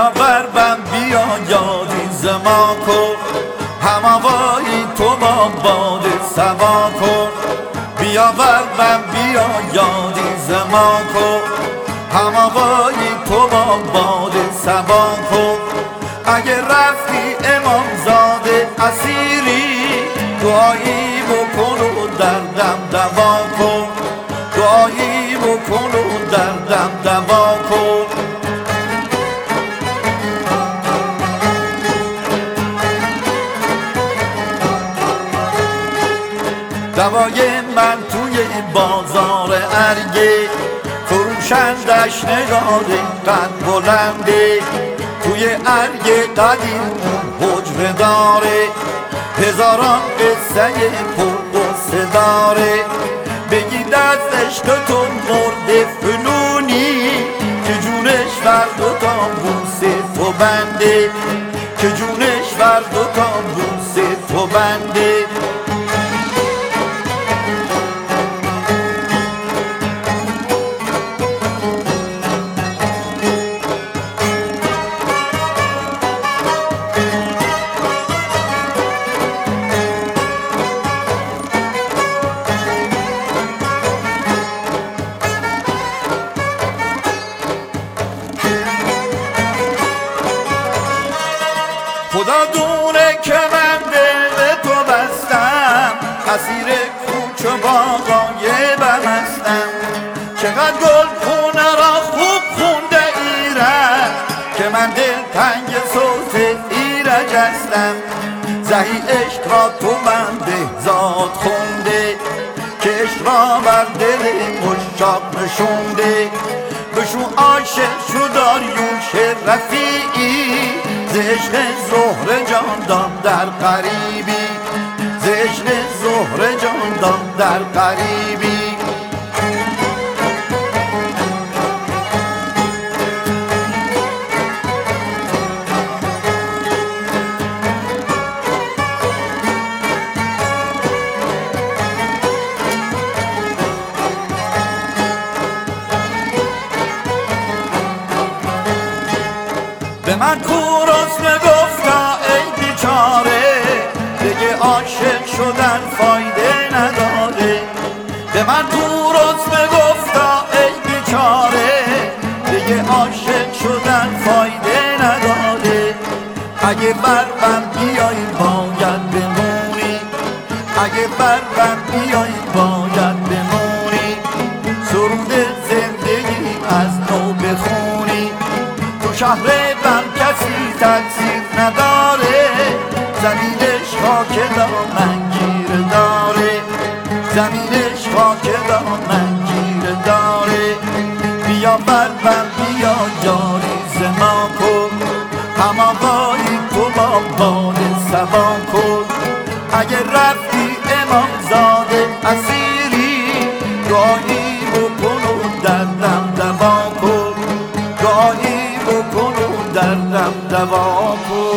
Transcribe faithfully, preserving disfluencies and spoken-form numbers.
بیا بربم بیا یادی زما کن، هموایی تو با باد سوا کن. بیا بربم بیا یادی زما کن، هموایی تو با باد سوا کن. اگه رفتی امام زاده اسیری، دعایی بکن و دردم دوا کن، دعایی بکن و دردم دوا کن. دوای من توی بازار ارگه، فروشندش نگاره قد بلنده. توی ارگه قدیم حجره داره، هزاران قصه پر قصه داره. بگی دست عشق تو مرد فنونی، که جونش بر دوتا بوسه تو بنده، که جونش بر دوتا بوسه تو بنده. خدا دونه که من دل تو بستم، اسیر کوچ و باغای بم هستم. چقدر گل خونه را خوب خونده ایرج، که من دل تنگ صوت ایرج هستم. زهی عشق را تو من بهزاد خونده، که عشق را بر دل مشتاق نشونده. بشو عاشق شو داریوش رفیعی، ز عشق زهره جان دان در غریبی، ز عشق زهره جان دان در غریبی. به من کوروس گفتا ای بیچاره، دیگه عاشق شدن فایده نداره. به من کوروس گفتا ای بیچاره، دیگه عاشق شدن فایده نداره. اگه بربم بیایی باید بمونی، اگه بربم بیایی باید بمونی. سرود زندگی از نو بخونی، تو شهر بم کسی تقصیر نداره. زمینش خاک دامن گیر داره، زمینش خاک دامن گیر داره. بیا بربم بیا جاری زما کن، هماغایی تو با باد سوا کن. اگه رفتی امام زاده اسیری، دعایی بکن و دردم دوا کن، دعایی بکن و دردم دوا کن.